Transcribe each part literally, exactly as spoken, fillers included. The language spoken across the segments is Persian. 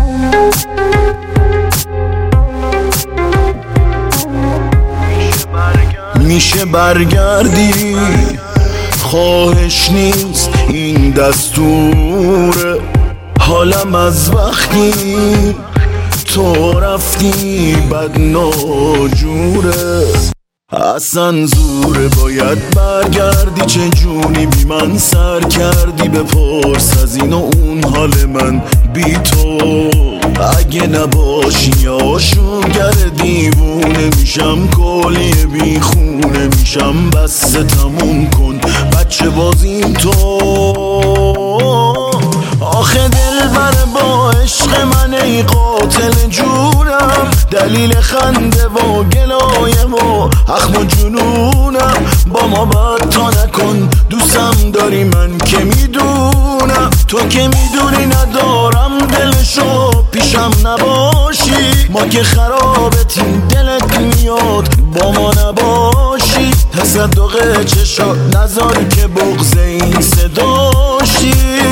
میشه برگردی، خواهش نیست این دستوره. حالم از وقتی تو رفتی بد ناجوره. اصلا زوره باید برگردی، چه جونی بی من سر کردی. بپرس از این و اون حال من بی تو. اگه نباشی آشوگر دیوونه میشم، کلی بی خونه میشم. بس تموم کن بچه بازیم تو. آخه دل بر با عشق من ای قاتل جونم، دلیل خنده و گلایه و اخم و جنونم. با ما بد تا نکن، دوستم داری من که میدونم. تو که میدونی ندارم دلشو، پیشم نباشی. ما که خرابتیم دلت میاد با ما نباشی. تصدق چشا نذار که بغض این صداشی.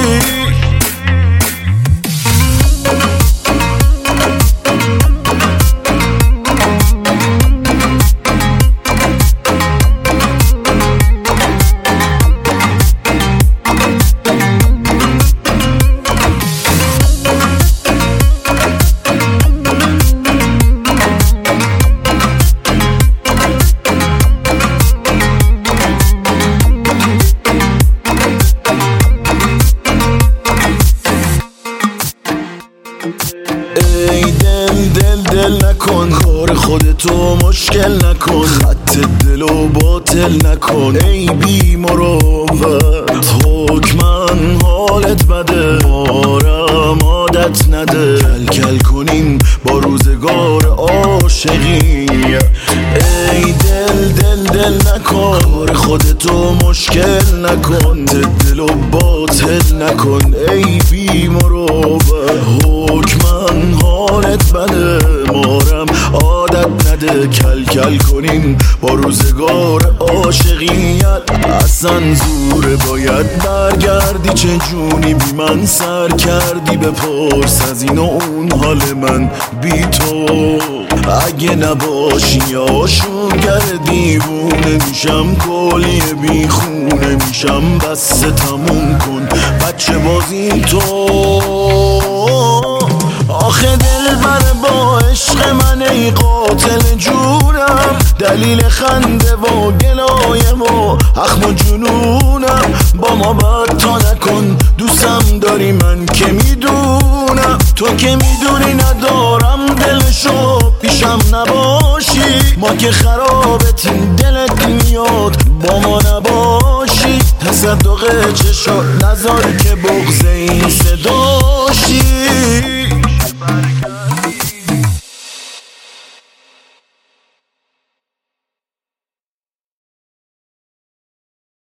ای دل دل دل نکن، کار خودتو مشکل نکن. خط دلو باطل نکن ای بی مروت. حکمن حالت بده، مارم عادت نده. کل کل کنیم با روزگار عاشقی. ای دل دل دل نکن، کار خودتو مشکل نکن. دلو باطل نکن ای بی مروت. حکمن حالت بده، مارم عادت نده. کل کل کنیم با روزگار عاشقیت. اصلا زوره باید برگردی، چه جونی بی من سر کردی. بپرس از این و اون حال من بی تو. اگه نباشی آشوگر دیوونه میشم، کلی بی خونه میشم. بس تموم کن بچه بازیم تو. آخه دل بر با عشق من ای قاتل جونم، دلیل خنده و گلایه و اخم و جنونم. با ما بد تا نکن، دوستم داری من که میدونم. تو که میدونی ندارم دلشو، پیشم نباشی. ما که خرابتیم دلت میاد با ما نباشی. تصدق چشا نذار که بغض این صداشی.